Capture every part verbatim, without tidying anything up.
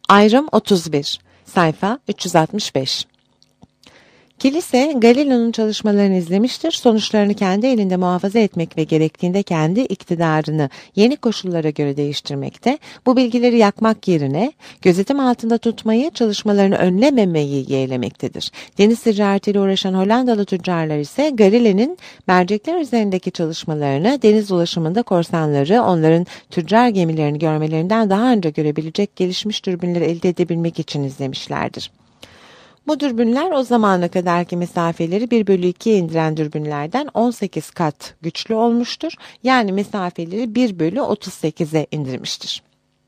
Ayrım otuz bir, sayfa üç yüz altmış beş. Kilise, Galileo'nun çalışmalarını izlemiştir, sonuçlarını kendi elinde muhafaza etmek ve gerektiğinde kendi iktidarını yeni koşullara göre değiştirmekte, bu bilgileri yakmak yerine gözetim altında tutmayı, çalışmalarını önlememeyi yeğlemektedir. Deniz ticaretiyle uğraşan Hollandalı tüccarlar ise Galileo'nun mercekler üzerindeki çalışmalarını, deniz ulaşımında korsanları, onların tüccar gemilerini görmelerinden daha önce görebilecek gelişmiş dürbünleri elde edebilmek için izlemişlerdir. Bu dürbünler o zamana kadarki mesafeleri bir bölü ikiye indiren dürbünlerden on sekiz kat güçlü olmuştur. Yani mesafeleri bir bölü otuz sekize indirmiştir.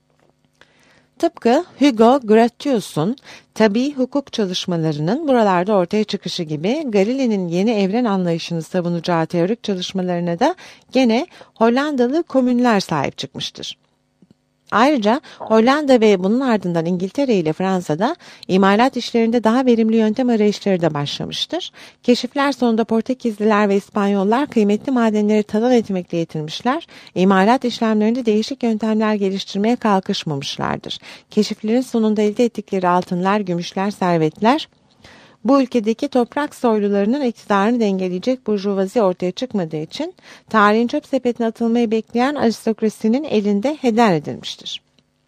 Tıpkı Hugo Grotius'un tabii hukuk çalışmalarının buralarda ortaya çıkışı gibi Galileo'nun yeni evren anlayışını savunacağı teorik çalışmalarına da gene Hollandalı komünler sahip çıkmıştır. Ayrıca Hollanda ve bunun ardından İngiltere ile Fransa'da imalat işlerinde daha verimli yöntem arayışları da başlamıştır. Keşifler sonunda Portekizliler ve İspanyollar kıymetli madenleri talan etmekle yetinmişler, imalat işlemlerinde değişik yöntemler geliştirmeye kalkışmamışlardır. Keşiflerin sonunda elde ettikleri altınlar, gümüşler, servetler, bu ülkedeki toprak soylularının iktidarını dengeleyecek burjuvazi ortaya çıkmadığı için tarihin çöp sepetine atılmayı bekleyen aristokrasinin elinde heder edilmiştir.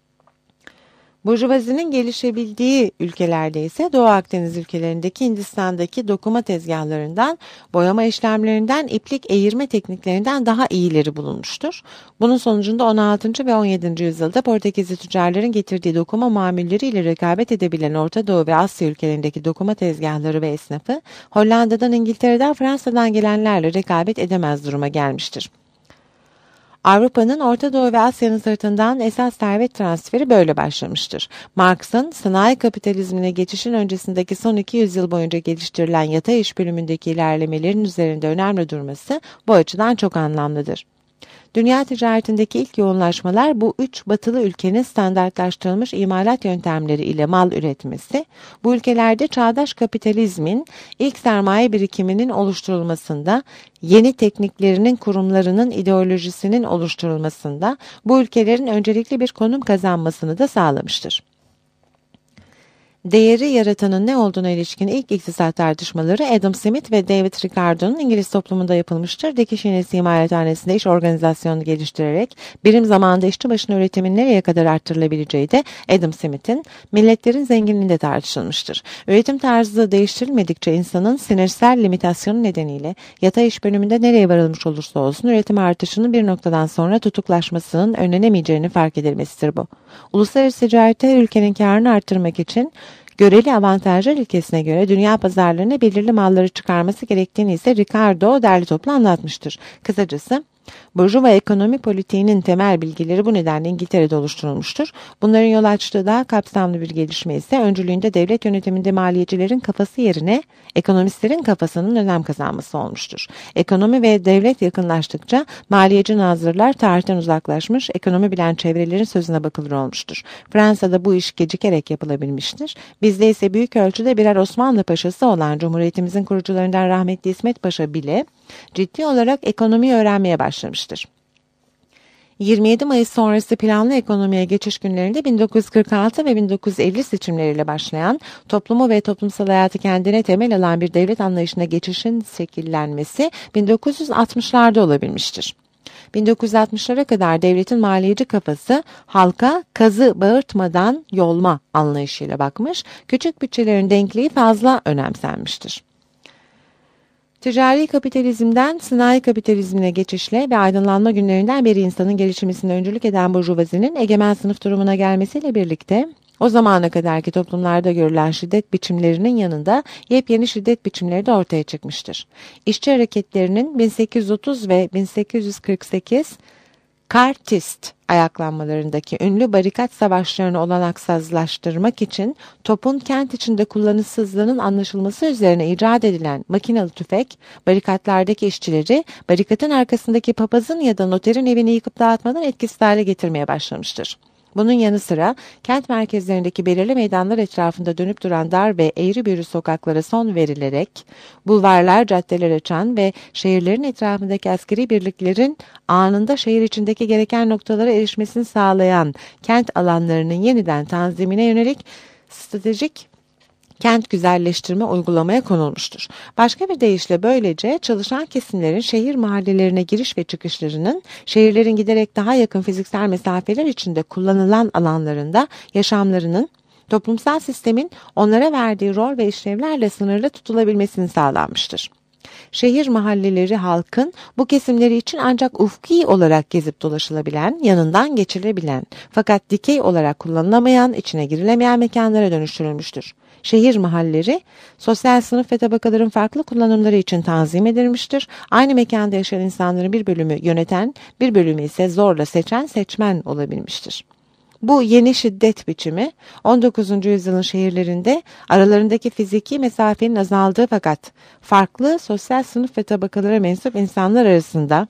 Burjuvazinin gelişebildiği ülkelerde ise Doğu Akdeniz ülkelerindeki Hindistan'daki dokuma tezgahlarından, boyama işlemlerinden, iplik eğirme tekniklerinden daha iyileri bulunmuştur. Bunun sonucunda on altıncı ve on yedinci yüzyılda Portekizli tüccarların getirdiği dokuma mamulleriyle rekabet edebilen Orta Doğu ve Asya ülkelerindeki dokuma tezgahları ve esnafı, Hollanda'dan, İngiltere'den, Fransa'dan gelenlerle rekabet edemez duruma gelmiştir. Avrupa'nın Orta Doğu ve Asya'nın sırtından esas servet transferi böyle başlamıştır. Marx'ın sanayi kapitalizmine geçişin öncesindeki son iki yüzyıl boyunca geliştirilen yatay iş bölümündeki ilerlemelerin üzerinde önemli durması bu açıdan çok anlamlıdır. Dünya ticaretindeki ilk yoğunlaşmalar bu üç batılı ülkenin standartlaştırılmış imalat yöntemleri ile mal üretmesi, bu ülkelerde çağdaş kapitalizmin ilk sermaye birikiminin oluşturulmasında, yeni tekniklerinin kurumlarının ideolojisinin oluşturulmasında bu ülkelerin öncelikli bir konum kazanmasını da sağlamıştır. Değeri yaratanın ne olduğuna ilişkin ilk iktisat tartışmaları Adam Smith ve David Ricardo'nun İngiliz toplumunda yapılmıştır. Dikiş iğnesi imalathanesinde iş organizasyonunu geliştirerek birim zamanında işçi başına üretimin nereye kadar arttırılabileceği de Adam Smith'in milletlerin zenginliğinde tartışılmıştır. Üretim tarzı değiştirilmedikçe insanın sinirsel limitasyonu nedeniyle yatay iş bölümünde nereye varılmış olursa olsun üretim artışının bir noktadan sonra tutuklaşmasının önlenemeyeceğini fark edilmesidir bu. Uluslararası ticarette her ülkenin karını arttırmak için göreli avantajlar ilkesine göre dünya pazarlarına belirli malları çıkarması gerektiğini ise Ricardo derli toplu anlatmıştır. Kısacası Burjuva ekonomi politiğinin temel bilgileri bu nedenle İngiltere'de oluşturulmuştur. Bunların yol açtığı daha kapsamlı bir gelişme ise öncülüğünde devlet yönetiminde maliyecilerin kafası yerine ekonomistlerin kafasının önem kazanması olmuştur. Ekonomi ve devlet yakınlaştıkça maliyeci nazırlar tarihten uzaklaşmış, ekonomi bilen çevrelerin sözüne bakılır olmuştur. Fransa'da bu iş gecikerek yapılabilmiştir. Bizde ise büyük ölçüde birer Osmanlı paşası olan Cumhuriyetimizin kurucularından rahmetli İsmet Paşa bile ciddi olarak ekonomiyi öğrenmeye başlamıştır. yirmi yedi Mayıs sonrası planlı ekonomiye geçiş günlerinde bin dokuz yüz kırk altı ve bin dokuz yüz elli seçimleriyle başlayan, toplumu ve toplumsal hayatı kendine temel alan bir devlet anlayışına geçişin şekillenmesi bin dokuz yüz altmışlarda olabilmiştir. bin dokuz yüz altmışlara kadar devletin maliyeci kafası halka kazı bağırtmadan yolma anlayışıyla bakmış, küçük bütçelerin denkliği fazla önemsenmiştir. Ticari kapitalizmden sanayi kapitalizmine geçişle ve aydınlanma günlerinden beri insanın gelişmesine öncülük eden burjuvazinin egemen sınıf durumuna gelmesiyle birlikte o zamana kadarki toplumlarda görülen şiddet biçimlerinin yanında yepyeni şiddet biçimleri de ortaya çıkmıştır. İşçi hareketlerinin bin sekiz yüz otuz ve bin sekiz yüz kırk sekiz Kartist ayaklanmalarındaki ünlü barikat savaşlarını olanaksızlaştırmak için topun kent içinde kullanışsızlığının anlaşılması üzerine icat edilen makinalı tüfek, barikatlardaki işçileri barikatın arkasındaki papazın ya da noterin evini yıkıp dağıtmadan etkisiz hale getirmeye başlamıştır. Bunun yanı sıra kent merkezlerindeki belirli meydanlar etrafında dönüp duran dar ve eğri büğrü sokaklara son verilerek bulvarlar, caddeler açan ve şehirlerin etrafındaki askeri birliklerin anında şehir içindeki gereken noktalara erişmesini sağlayan kent alanlarının yeniden tanzimine yönelik stratejik kent güzelleştirme uygulamaya konulmuştur. Başka bir deyişle böylece çalışan kesimlerin şehir mahallelerine giriş ve çıkışlarının şehirlerin giderek daha yakın fiziksel mesafeler içinde kullanılan alanlarında yaşamlarının toplumsal sistemin onlara verdiği rol ve işlevlerle sınırlı tutulabilmesini sağlanmıştır. Şehir mahalleleri halkın bu kesimleri için ancak ufki olarak gezip dolaşılabilen, yanından geçilebilen fakat dikey olarak kullanılamayan, içine girilemeyen mekanlara dönüştürülmüştür. Şehir mahalleleri, sosyal sınıf ve tabakaların farklı kullanımları için tanzim edilmiştir. Aynı mekanda yaşayan insanların bir bölümü yöneten, bir bölümü ise zorla seçen seçmen olabilmiştir. Bu yeni şiddet biçimi on dokuzuncu yüzyılın şehirlerinde aralarındaki fiziki mesafenin azaldığı fakat farklı sosyal sınıf ve tabakalara mensup insanlar arasında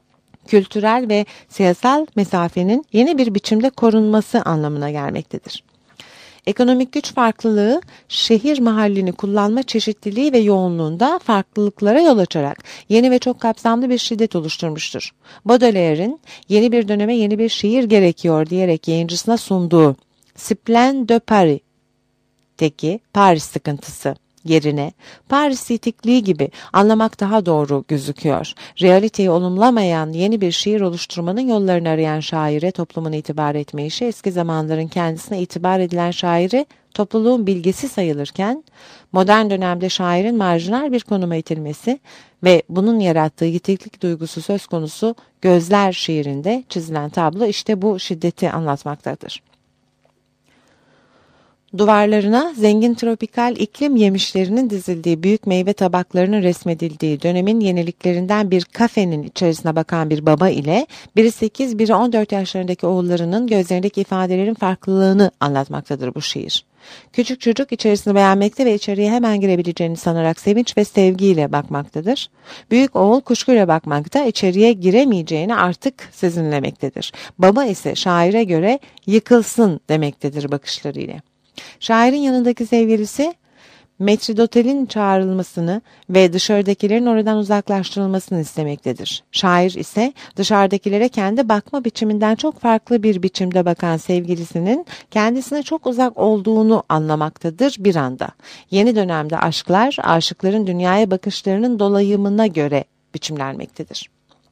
kültürel ve siyasal mesafenin yeni bir biçimde korunması anlamına gelmektedir. Ekonomik güç farklılığı, şehir mahallini kullanma çeşitliliği ve yoğunluğunda farklılıklara yol açarak yeni ve çok kapsamlı bir şiddet oluşturmuştur. Baudelaire'in yeni bir döneme yeni bir şiir gerekiyor diyerek yayıncısına sunduğu Splen de Paris'teki Paris sıkıntısı yerine Paris sitikliği gibi anlamak daha doğru gözüküyor. Realiteyi olumlamayan yeni bir şiir oluşturmanın yollarını arayan şaire toplumun itibar etme işi eski zamanların kendisine itibar edilen şairi topluluğun bilgesi sayılırken modern dönemde şairin marjinal bir konuma itilmesi ve bunun yarattığı yitiklik duygusu söz konusu Gözler şiirinde çizilen tablo işte bu şiddeti anlatmaktadır. Duvarlarına zengin tropikal iklim yemişlerinin dizildiği büyük meyve tabaklarının resmedildiği dönemin yeniliklerinden bir kafenin içerisine bakan bir baba ile biri sekiz, biri on dört yaşlarındaki oğullarının gözlerindeki ifadelerin farklılığını anlatmaktadır bu şiir. Küçük çocuk içerisini beğenmekte ve içeriye hemen girebileceğini sanarak sevinç ve sevgiyle bakmaktadır. Büyük oğul kuşkuyla bakmakta, içeriye giremeyeceğini artık sezinlemektedir. Baba ise şaire göre yıkılsın demektedir bakışlarıyla. Şairin yanındaki sevgilisi metridotelin çağrılmasını ve dışarıdakilerin oradan uzaklaştırılmasını istemektedir. Şair ise dışarıdakilere kendi bakma biçiminden çok farklı bir biçimde bakan sevgilisinin kendisine çok uzak olduğunu anlamaktadır bir anda. Yeni dönemde aşklar, aşıkların dünyaya bakışlarının dolayımına göre biçimlenmektedir.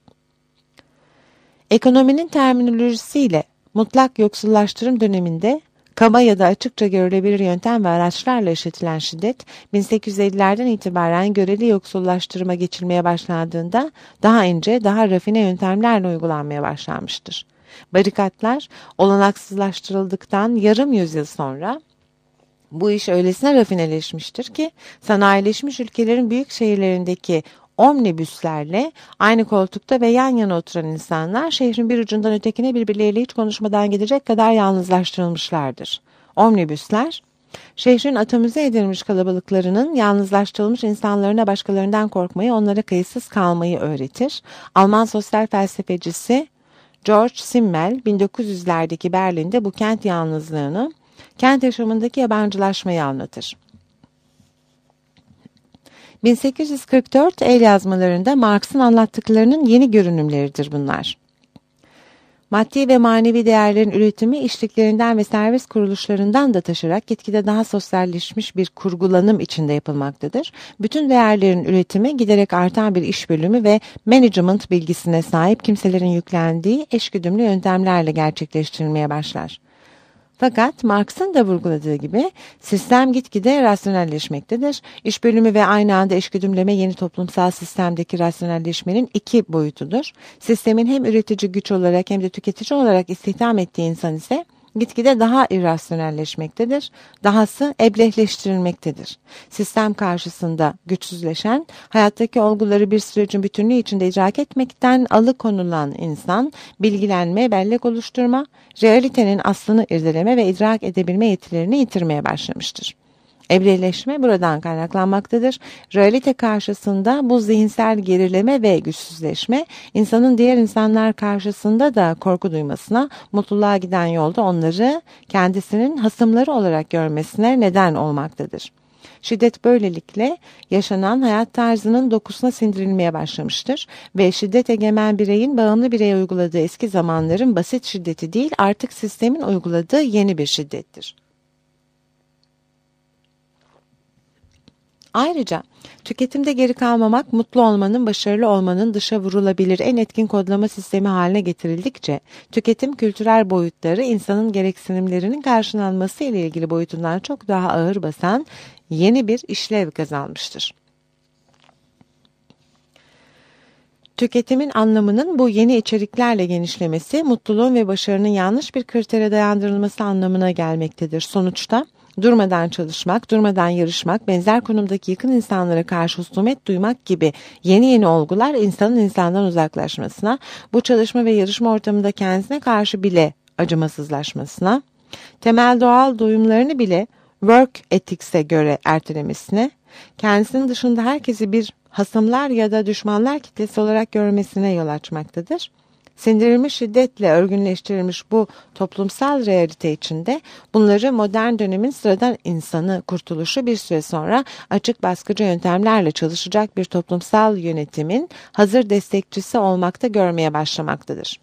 Ekonominin terminolojisiyle mutlak yoksullaştırım döneminde kaba ya da açıkça görülebilir yöntem ve araçlarla işletilen şiddet, bin sekiz yüz ellilerden itibaren göreli yoksullaştırıma geçilmeye başlandığında daha ince, daha rafine yöntemlerle uygulanmaya başlanmıştır. Barikatlar olanaksızlaştırıldıktan yarım yüzyıl sonra bu iş öylesine rafineleşmiştir ki sanayileşmiş ülkelerin büyük şehirlerindeki omnibüslerle aynı koltukta ve yan yana oturan insanlar şehrin bir ucundan ötekine birbirleriyle hiç konuşmadan gidecek kadar yalnızlaştırılmışlardır. Omnibüsler, şehrin atomize edilmiş kalabalıklarının yalnızlaştırılmış insanlarına başkalarından korkmayı, onlara kayıtsız kalmayı öğretir. Alman sosyal felsefecisi George Simmel, bin dokuz yüzlerdeki Berlin'de bu kent yalnızlığını, kent yaşamındaki yabancılaşmayı anlatır. bin sekiz yüz kırk dört el yazmalarında Marx'ın anlattıklarının yeni görünümleridir bunlar. Maddi ve manevi değerlerin üretimi işliklerinden ve servis kuruluşlarından da taşırarak gitgide daha sosyalleşmiş bir kurgulanım içinde yapılmaktadır. Bütün değerlerin üretimi giderek artan bir iş bölümü ve management bilgisine sahip kimselerin yüklendiği eşgüdümlü yöntemlerle gerçekleştirilmeye başlar. Fakat Marx'ın da vurguladığı gibi sistem gitgide rasyonelleşmektedir. İş bölümü ve aynı anda eşgüdümleme yeni toplumsal sistemdeki rasyonelleşmenin iki boyutudur. Sistemin hem üretici güç olarak hem de tüketici olarak istihdam ettiği insan ise gitgide daha irrasyonelleşmektedir. Dahası eblehleştirilmektedir. Sistem karşısında güçsüzleşen, hayattaki olguları bir sürecin bütünlüğü içinde idrak etmekten alıkonulan insan, bilgilenme, bellek oluşturma, realitenin aslını irdeleme ve idrak edebilme yetilerini yitirmeye başlamıştır. Ebreleşme buradan kaynaklanmaktadır. Realite karşısında bu zihinsel gerileme ve güçsüzleşme insanın diğer insanlar karşısında da korku duymasına, mutluluğa giden yolda onları kendisinin hasımları olarak görmesine neden olmaktadır. Şiddet böylelikle yaşanan hayat tarzının dokusuna sindirilmeye başlamıştır ve şiddet egemen bireyin bağımlı bireye uyguladığı eski zamanların basit şiddeti değil, artık sistemin uyguladığı yeni bir şiddettir. Ayrıca tüketimde geri kalmamak, mutlu olmanın, başarılı olmanın dışa vurulabilir en etkin kodlama sistemi haline getirildikçe, tüketim kültürel boyutları insanın gereksinimlerinin karşılanması ile ilgili boyutundan çok daha ağır basan yeni bir işlev kazanmıştır. Tüketimin anlamının bu yeni içeriklerle genişlemesi, mutluluğun ve başarının yanlış bir kritere dayandırılması anlamına gelmektedir. Sonuçta durmadan çalışmak, durmadan yarışmak, benzer konumdaki yakın insanlara karşı husumet duymak gibi yeni yeni olgular insanın insandan uzaklaşmasına, bu çalışma ve yarışma ortamında kendisine karşı bile acımasızlaşmasına, temel doğal duyumlarını bile work ethics'e göre ertelemesine, kendisinin dışında herkesi bir hasımlar ya da düşmanlar kitlesi olarak görmesine yol açmaktadır. Sindirilmiş şiddetle örgünleştirilmiş bu toplumsal realite içinde bunları modern dönemin sıradan insanı kurtuluşu bir süre sonra açık baskıcı yöntemlerle çalışacak bir toplumsal yönetimin hazır destekçisi olmakta görmeye başlamaktadır.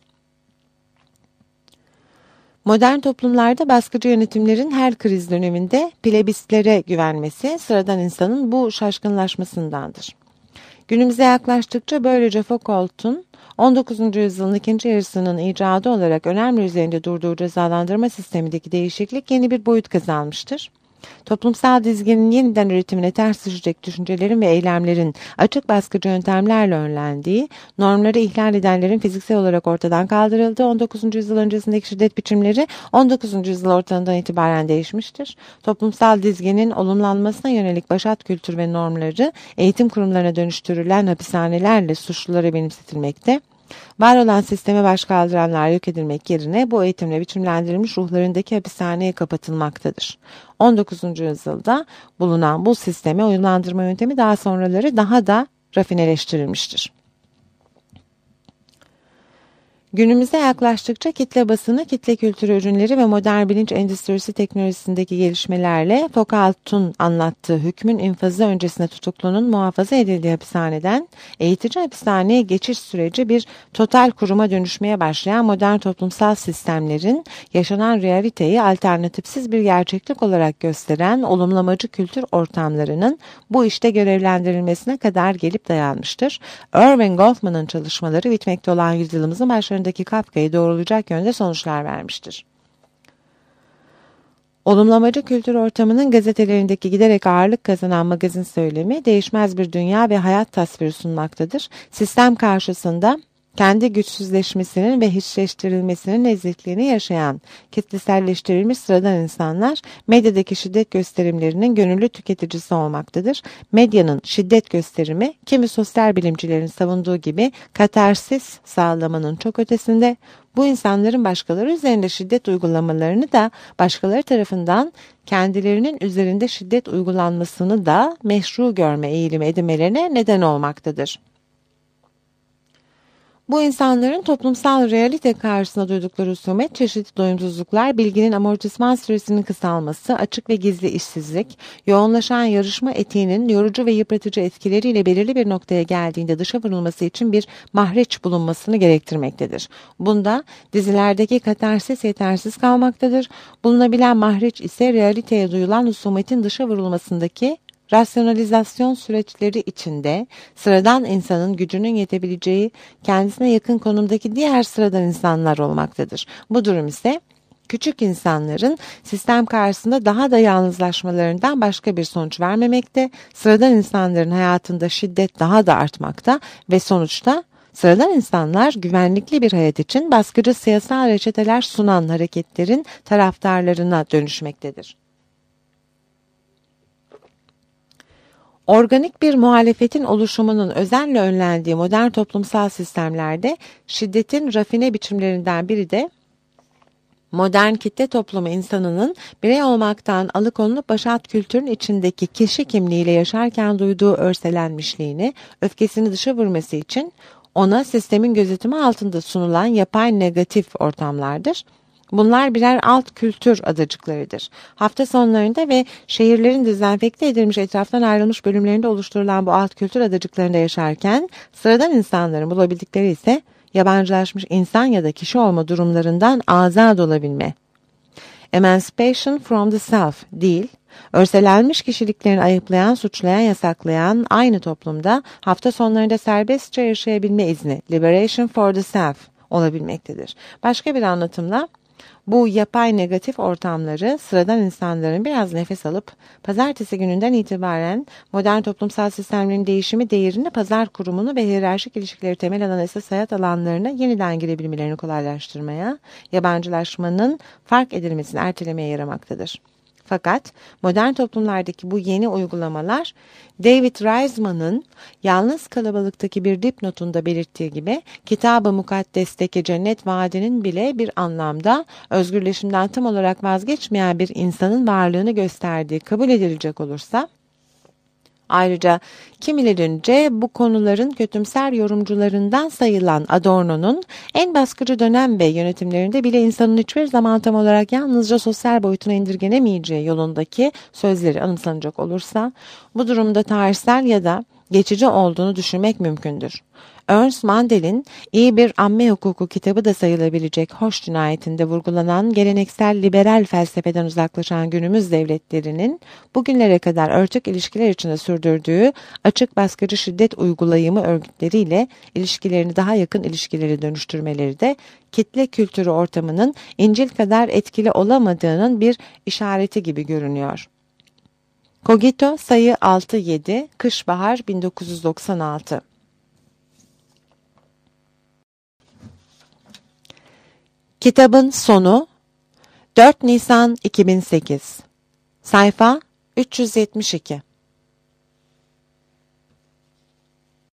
Modern toplumlarda baskıcı yönetimlerin her kriz döneminde plebistlere güvenmesi sıradan insanın bu şaşkınlaşmasındandır. Günümüze yaklaştıkça böylece Foucault'un on dokuzuncu yüzyılın ikinci yarısının icadı olarak önemli üzerinde durduğu cezalandırma sistemindeki değişiklik yeni bir boyut kazanmıştır. Toplumsal dizginin yeniden üretimine ters düşecek düşüncelerin ve eylemlerin açık baskıcı yöntemlerle önlendiği, normları ihlal edenlerin fiziksel olarak ortadan kaldırıldığı on dokuzuncu yüzyıl öncesindeki şiddet biçimleri on dokuzuncu yüzyıl ortalarından itibaren değişmiştir. Toplumsal dizginin olumlanmasına yönelik başat kültür ve normları eğitim kurumlarına dönüştürülen hapishanelerle suçlulara benimsetilmekte. Var olan sisteme baş kaldıranlar yok edilmek yerine bu eğitimle biçimlendirilmiş ruhlarındaki hapishaneye kapatılmaktadır. on dokuzuncu yüzyılda bulunan bu sisteme uyumlandırma yöntemi daha sonraları daha da rafineleştirilmiştir. Günümüze yaklaştıkça kitle basını, kitle kültürü ürünleri ve modern bilinç endüstrisi teknolojisindeki gelişmelerle Foucault'un anlattığı hükmün infazı öncesinde tutuklunun muhafaza edildiği hapishaneden eğitici hapishaneye geçiş süreci bir total kuruma dönüşmeye başlayan modern toplumsal sistemlerin yaşanan realiteyi alternatifsiz bir gerçeklik olarak gösteren olumlamacı kültür ortamlarının bu işte görevlendirilmesine kadar gelip dayanmıştır. Irving Goffman'ın çalışmaları bitmekte olan yüzyılımızın başlarında Kafka'yı doğrulayacak yönde sonuçlar vermiştir. Olumlamacı kültür ortamının gazetelerindeki giderek ağırlık kazanan magazin söylemi değişmez bir dünya ve hayat tasviri sunmaktadır. Sistem karşısında kendi güçsüzleşmesinin ve hiçleştirilmesinin ezikliğini yaşayan, kitleselleştirilmiş sıradan insanlar medyadaki şiddet gösterimlerinin gönüllü tüketicisi olmaktadır. Medyanın şiddet gösterimi, kimi sosyal bilimcilerin savunduğu gibi katarsis sağlamanın çok ötesinde, bu insanların başkaları üzerinde şiddet uygulamalarını da başkaları tarafından kendilerinin üzerinde şiddet uygulanmasını da meşru görme eğilimi edinmelerine neden olmaktadır. Bu insanların toplumsal realite karşısında duydukları husumet, çeşitli doyumsuzluklar, bilginin amortisman süresinin kısalması, açık ve gizli işsizlik, yoğunlaşan yarışma etiğinin yorucu ve yıpratıcı etkileriyle belirli bir noktaya geldiğinde dışa vurulması için bir mahreç bulunmasını gerektirmektedir. Bunda dizilerdeki katarsis yetersiz kalmaktadır. Bulunabilen mahreç ise realiteye duyulan husumetin dışa vurulmasındaki rasyonalizasyon süreçleri içinde sıradan insanın gücünün yetebileceği kendisine yakın konumdaki diğer sıradan insanlar olmaktadır. Bu durum ise küçük insanların sistem karşısında daha da yalnızlaşmalarından başka bir sonuç vermemekte, sıradan insanların hayatında şiddet daha da artmakta ve sonuçta sıradan insanlar güvenlikli bir hayat için baskıcı siyasal reçeteler sunan hareketlerin taraftarlarına dönüşmektedir. Organik bir muhalefetin oluşumunun özenle önlendiği modern toplumsal sistemlerde şiddetin rafine biçimlerinden biri de Modern kitle toplumu insanının birey olmaktan alıkonulup başat kültürün içindeki kişi kimliğiyle yaşarken duyduğu örselenmişliğini, öfkesini dışa vurması için ona sistemin gözetimi altında sunulan yapay negatif ortamlardır. Bunlar birer alt kültür adacıklarıdır. Hafta sonlarında ve şehirlerin dezenfekte edilmiş etraftan ayrılmış bölümlerinde oluşturulan bu alt kültür adacıklarında yaşarken sıradan insanların bulabildikleri ise yabancılaşmış insan ya da kişi olma durumlarından azad olabilme. Emancipation from the self değil, örselenmiş kişiliklerini ayıplayan, suçlayan, yasaklayan aynı toplumda hafta sonlarında serbestçe yaşayabilme izni, liberation for the self olabilmektedir. Başka bir anlatımla, bu yapay negatif ortamları sıradan insanların biraz nefes alıp pazartesi gününden itibaren modern toplumsal sistemlerin değişimi değerini, pazar kurumunu ve hiyerarşik ilişkileri temel alan esas hayat alanlarına yeniden girebilmelerini kolaylaştırmaya, yabancılaşmanın fark edilmesini ertelemeye yaramaktadır. Fakat modern toplumlardaki bu yeni uygulamalar David Reisman'ın Yalnız Kalabalıktaki bir dipnotunda belirttiği gibi Kitab-ı Mukaddes'teki cennet vaadinin bile bir anlamda özgürleşimden tam olarak vazgeçmeyen bir insanın varlığını gösterdiği kabul edilecek olursa, ayrıca kimilerince bu konuların kötümser yorumcularından sayılan Adorno'nun en baskıcı dönem ve yönetimlerinde bile insanın hiçbir zaman tam olarak yalnızca sosyal boyutuna indirgenemeyeceği yolundaki sözleri anımsanacak olursa, bu durumda tarihsel ya da geçici olduğunu düşünmek mümkündür. Ernst Mandel'in iyi bir amme hukuku kitabı da sayılabilecek Hoş cinayetinde vurgulanan geleneksel liberal felsefeden uzaklaşan günümüz devletlerinin bugünlere kadar örtük ilişkiler içinde sürdürdüğü açık baskıcı şiddet uygulayımı örgütleriyle ilişkilerini daha yakın ilişkileri dönüştürmeleri de kitle kültürü ortamının İncil kadar etkili olamadığının bir işareti gibi görünüyor. Cogito sayı altı yedi, Kış-Bahar bin dokuz yüz doksan altı. Kitabın sonu dört Nisan iki bin sekiz. Sayfa üç yüz yetmiş iki.